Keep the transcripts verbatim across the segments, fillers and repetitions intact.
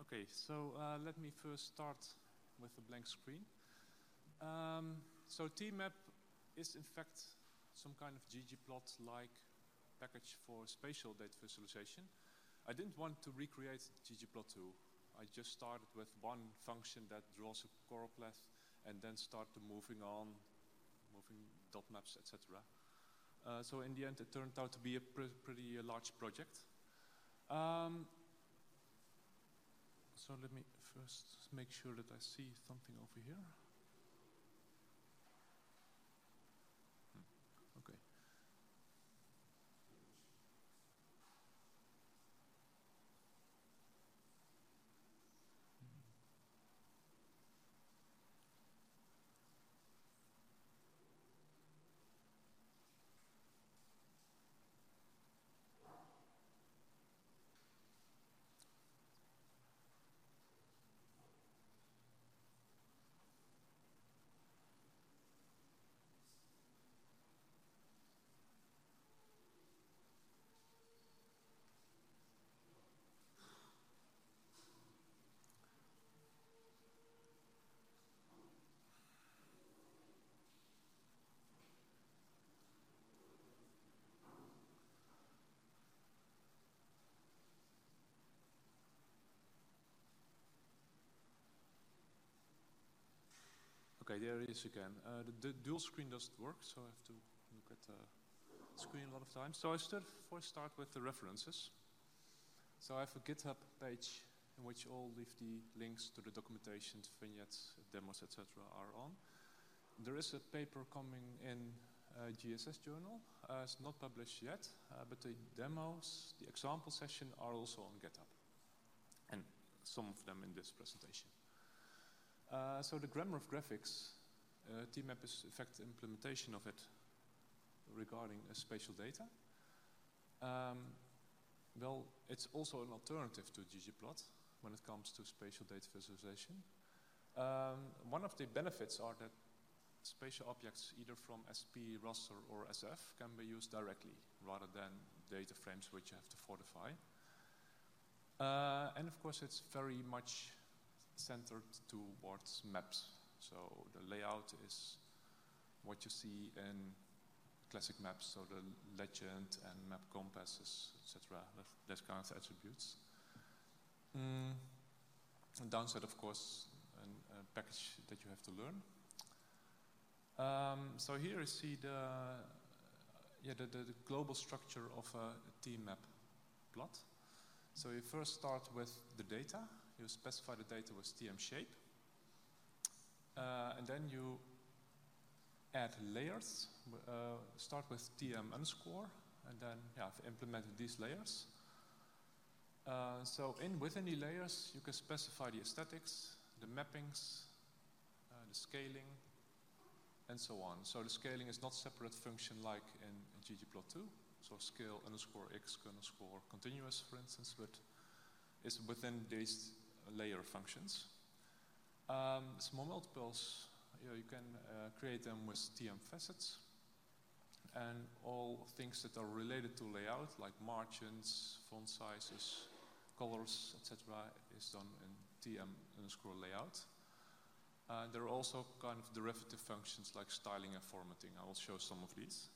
Okay, so uh, let me first start with a blank screen. Um, so T map is in fact some kind of ggplot-like package for spatial data visualization. I didn't want to recreate ggplot two. I just started with one function that draws a choropleth and then started moving on, moving dot maps, et cetera. Uh, so in the end, it turned out to be a pr pretty uh, large project. Um, so let me first make sure that I see something over here. Hmm. Okay. Okay, there it is again. Uh, the, the dual screen doesn't work, so I have to look at the screen a lot of times. So I start, first start with the references. So I have a GitHub page in which all of the links to the documentation, vignettes, demos, et cetera are on. There is a paper coming in uh, G S S journal. Uh, it's not published yet, uh, but the demos, the example session are also on GitHub. And some of them in this presentation. Uh, so the grammar of graphics, uh, T map is in fact the implementation of it regarding uh, spatial data. Um, well, it's also an alternative to ggplot when it comes to spatial data visualization. Um, one of the benefits are that spatial objects either from S P, raster, or S F can be used directly rather than data frames which you have to fortify. Uh, and of course, it's very much centered towards maps. So the layout is what you see in classic maps, so the legend and map compasses, et cetera, that kind of attributes. Mm. And downside, of course, an, a package that you have to learn. Um, so here you see the, yeah, the, the, the global structure of a T map plot. So you first start with the data. You specify the data with T M shape. Uh, and then you add layers. Uh, start with T M underscore. And then yeah, I've implemented these layers. Uh, so in within the layers, you can specify the aesthetics, the mappings, uh, the scaling, and so on. So the scaling is not separate function like in, in ggplot two. So scale underscore x underscore continuous, for instance, but it's within these layer functions. Um, small multiples, you know, you can uh, create them with T M facets. And all things that are related to layout, like margins, font sizes, colors, et cetera, is done in T M underscore layout. Uh, there are also kind of derivative functions like styling and formatting. I will show some of these.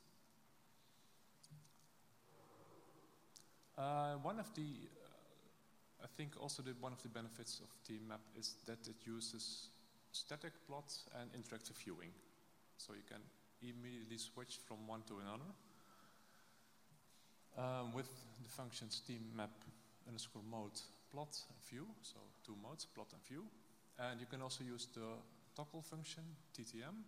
Uh, one of the I think also that one of the benefits of T map is that it uses static plot and interactive viewing. So you can immediately switch from one to another um, with the functions T map underscore mode plot and view, so two modes, plot and view. And you can also use the toggle function, T T M.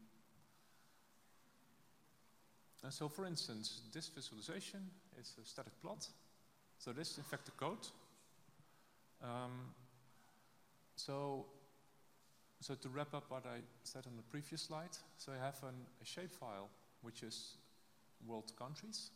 And so for instance, this visualization is a static plot. So this is in fact the code. Um, so, so to wrap up what I said on the previous slide, so I have an, a shapefile which is world countries.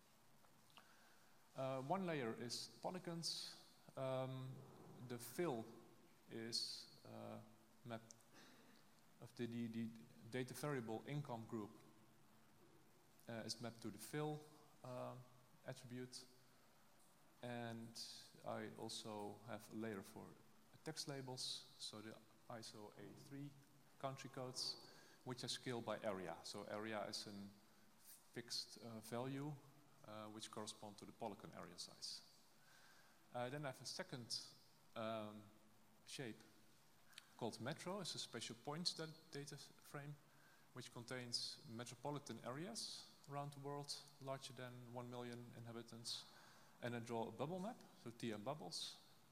Uh, one layer is polygons. Um, the fill is uh, map of the, the, the data variable income group uh, is mapped to the fill uh, attribute. And I also have a layer for text labels, so the I S O A three country codes, which are scaled by area. So area is a fixed uh, value uh, which corresponds to the polygon area size. Uh, then I have a second um, shape called metro. It's a spatial points data frame which contains metropolitan areas around the world larger than one million inhabitants. And I draw a bubble map, so T M bubbles.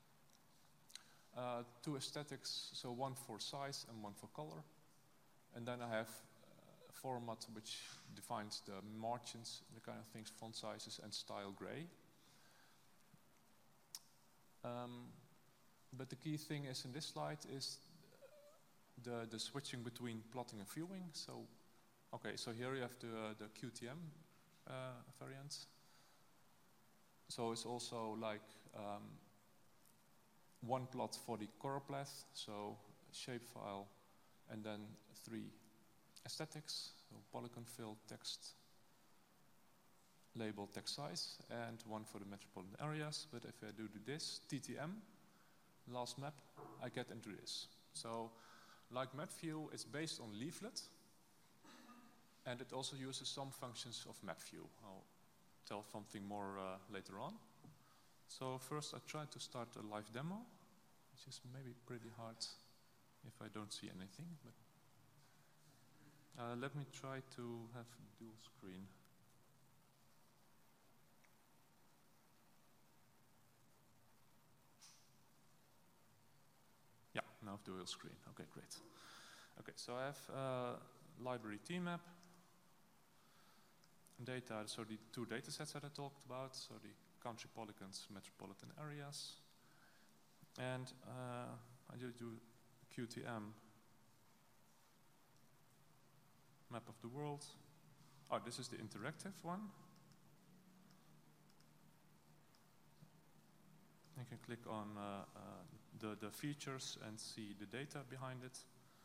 Uh, two aesthetics, so one for size and one for color. And then I have uh, a format which defines the margins, the kind of things, font sizes and style gray. Um, but the key thing is in this slide is the, the switching between plotting and viewing. So, okay, so here you have the, uh, the Q T M uh, variant. So it's also like um, one plot for the choropleth, so shapefile, and then three aesthetics, so polygon fill, text, label, text size, and one for the metropolitan areas. But if I do this, T T M, last map, I get into this. So like MapView, it's based on leaflet, and it also uses some functions of MapView. I'll tell something more uh, later on. So first I try to start a live demo, which is maybe pretty hard if I don't see anything. But uh, let me try to have dual screen. Yeah, now dual screen. Okay, great. Okay, so I have uh, library T map. Data, so the two data sets that I talked about, so the country polygons, metropolitan areas. And uh, I just do Q T M, map of the world. Oh, this is the interactive one. You can click on uh, uh, the, the features and see the data behind it.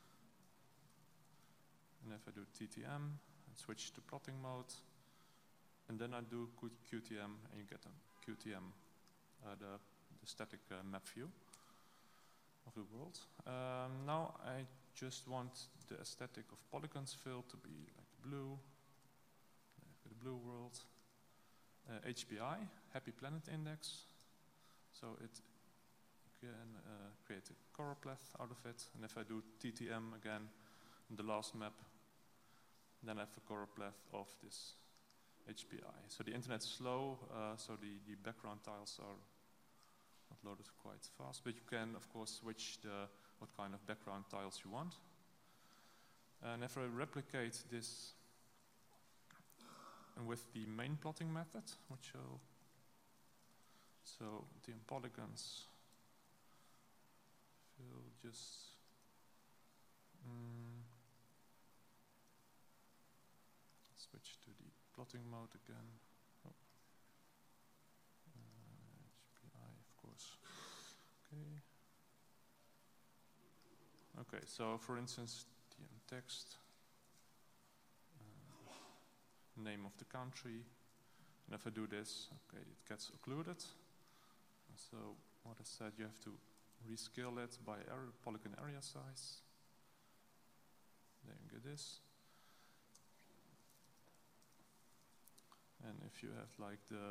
And if I do T T M and switch to plotting mode, and then I do Q T M, and you get a Q T M, uh, the, the static uh, map view of the world. Um, now I just want the aesthetic of polygons fill to be like blue, the blue world. Uh, H P I, Happy Planet Index, so it can uh, create a choropleth out of it. And if I do T T M again, in the last map, then I have a choropleth of this H P I. So the internet's slow, uh, so the, the background tiles are not loaded quite fast, but you can, of course, switch the what kind of background tiles you want. And if I replicate this and with the main plotting method, which will, so T M polygons will just mm, switch to the plotting mode again. Oh. Uh, H P I, of course. Okay. Okay, so for instance, T M text, uh, name of the country, and if I do this, okay, it gets occluded. So what I said, you have to rescale it by area, polygon area size. Then you get this. And if you have like the,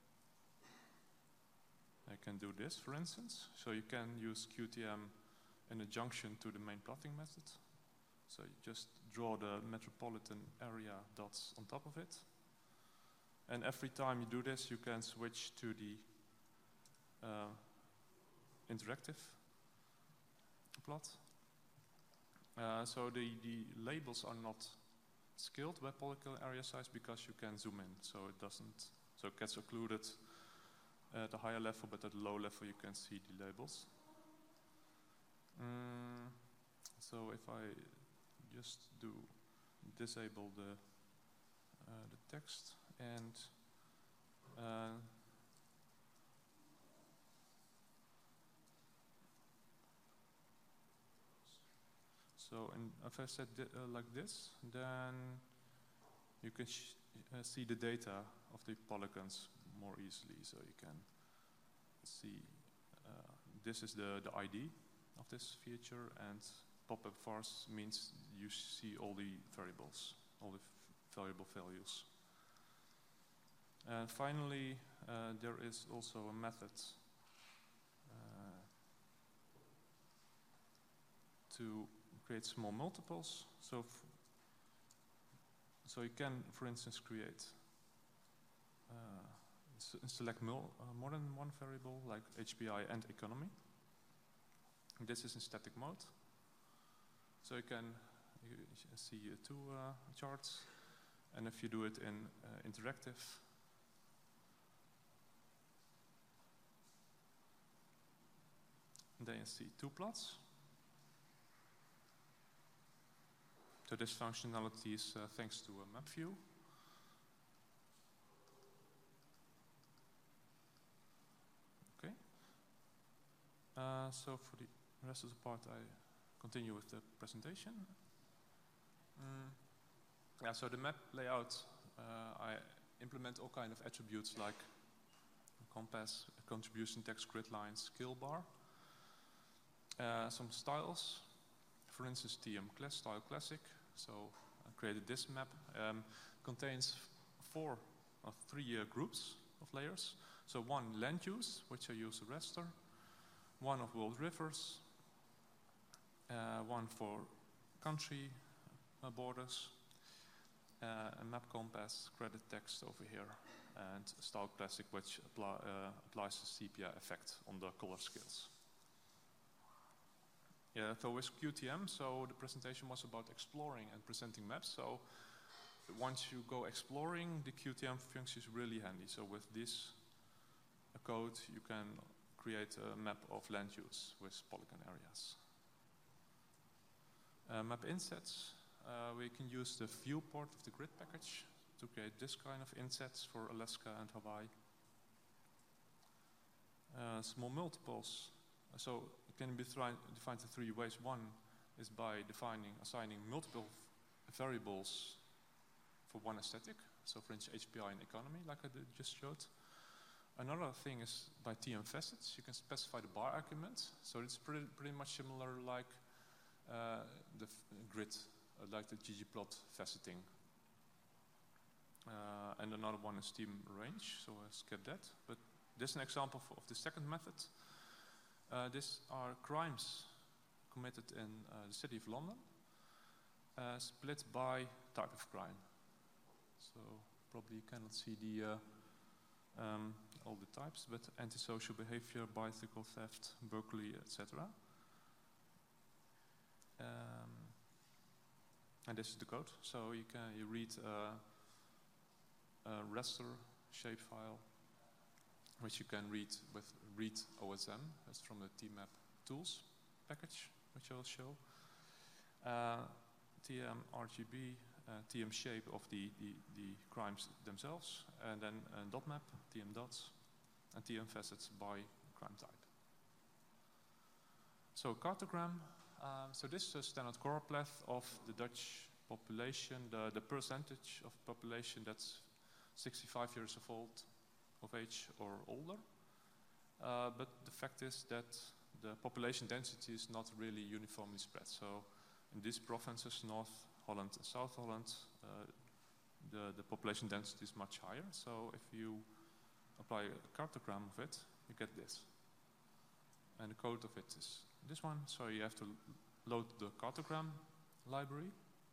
I can do this, for instance. So you can use Q T M in a junction to the main plotting method. So you just draw the metropolitan area dots on top of it. And every time you do this, you can switch to the uh, interactive plot. Uh, so the, the labels are not scaled by polygon area size because you can zoom in, so it doesn't, so it gets occluded at a higher level, but at a low level you can see the labels. Mm, so if I just do disable the uh, the text and uh, so and if I set uh, like this, then you can sh uh, see the data of the polygons more easily. So you can see uh, this is the the I D. of this feature, and pop-up vars means you see all the variables, all the variable values. And finally, uh, there is also a method uh, to create small multiples. So, f so you can, for instance, create uh, select mul uh, more than one variable, like H P I and economy. This is in static mode. So you can you see uh, two uh, charts, and if you do it in uh, interactive, then you see two plots. So this functionality is uh, thanks to a map view. Okay. Uh, so for the rest of the part, I continue with the presentation. Mm. Yeah. So the map layout, uh, I implement all kind of attributes like compass, contribution text, grid lines, scale bar. Uh, some styles, for instance, T M class style classic. So I created this map. Um, contains four or three uh, groups of layers. So one land use, which I use a raster. One of world rivers. Uh, one for country uh, borders. Uh, a map compass, credit text over here, and style classic, which apply, uh, applies the sepia effect on the color scales. Yeah, so with Q T M, so the presentation was about exploring and presenting maps. So once you go exploring, the Q T M function is really handy. So with this uh, code, you can create a map of land use with polygon areas. Uh, map insets, uh, we can use the viewport of the grid package to create this kind of insets for Alaska and Hawaii. Uh, small multiples. So it can be defined in three ways. One is by defining, assigning multiple variables for one aesthetic. So for instance, H P I and economy, like I did just showed. Another thing is by T M facets. You can specify the bar argument. So it's pretty, pretty much similar like uh, the grid, uh, like the ggplot faceting. Uh, and another one is team range, so I skipped that. But this is an example of the second method. Uh, these are crimes committed in uh, the city of London, uh, split by type of crime. So probably you cannot see the uh, um, all the types, but antisocial behavior, bicycle theft, burglary, et cetera. Um, and this is the code. So you can you read uh, a raster shapefile, which you can read with read O S M. That's from the T map tools package, which I will show. Uh, T M R G B, uh, T M shape of the, the, the crimes themselves, and then uh, dot map, T M dots, and T M facets by crime type. So cartogram. Um, so this is a standard choropleth of the Dutch population, the, the percentage of population that's sixty-five years of old, of age or older. Uh, but the fact is that the population density is not really uniformly spread. So in these provinces, North Holland and South Holland, uh, the, the population density is much higher. So if you apply a cartogram of it, you get this. And the code of it is this one. So you have to load the cartogram library.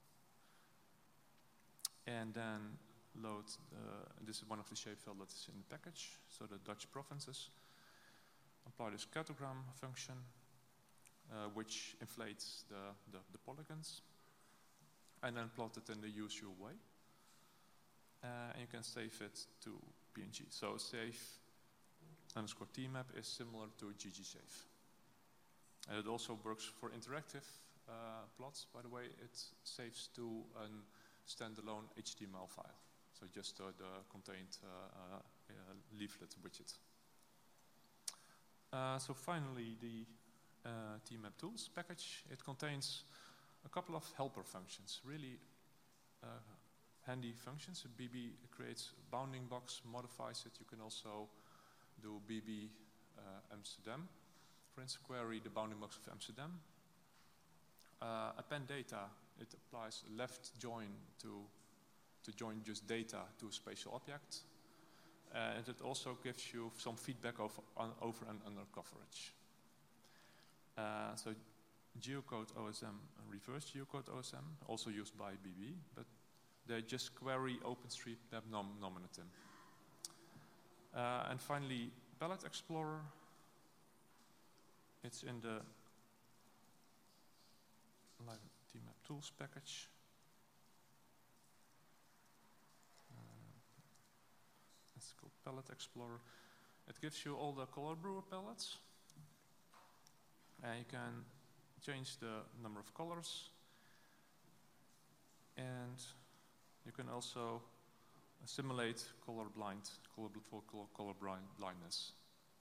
And then load, uh, this is one of the shapefile that is in the package. So the Dutch provinces. Apply this cartogram function, uh, which inflates the, the, the polygons, and then plot it in the usual way. Uh, and you can save it to P N G. So save underscore tmap is similar to ggsave. And it also works for interactive uh, plots. By the way, it saves to a standalone H T M L file. So just uh, the contained uh, uh, leaflet widget. Uh, so finally, the uh, T map tools package. It contains a couple of helper functions, really uh, handy functions. B B creates a bounding box, modifies it. You can also do B B uh, Amsterdam. For for instance, query the bounding box of Amsterdam. Uh, append data, it applies a left join to, to join just data to a spatial object. Uh, and it also gives you some feedback over, on, over and under coverage. Uh, so geocode O S M and reverse geocode O S M, also used by B B, but they just query OpenStreetMap nom nominatim. Uh, and finally, Palette Explorer. It's in the T-Map Tools package. Uh, it's called Palette Explorer. It gives you all the color brewer palettes. And you can change the number of colors. And you can also simulate color blind, color, color, color blind, blindness.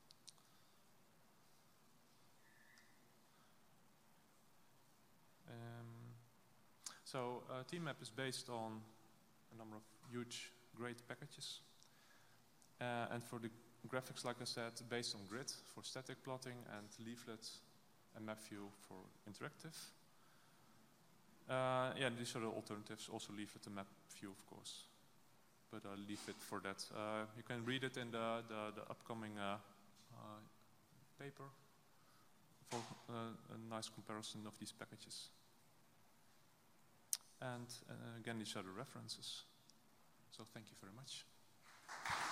Um, so uh, T-Map is based on a number of huge, great packages. Uh, and for the graphics, like I said, based on Grid for static plotting and Leaflet and MapView for interactive. Uh, yeah, these are the alternatives, also Leaflet and MapView, of course. But I'll leave it for that. Uh, you can read it in the, the, the upcoming uh, uh, paper for uh, a nice comparison of these packages. And uh, again, these are the references. So thank you very much.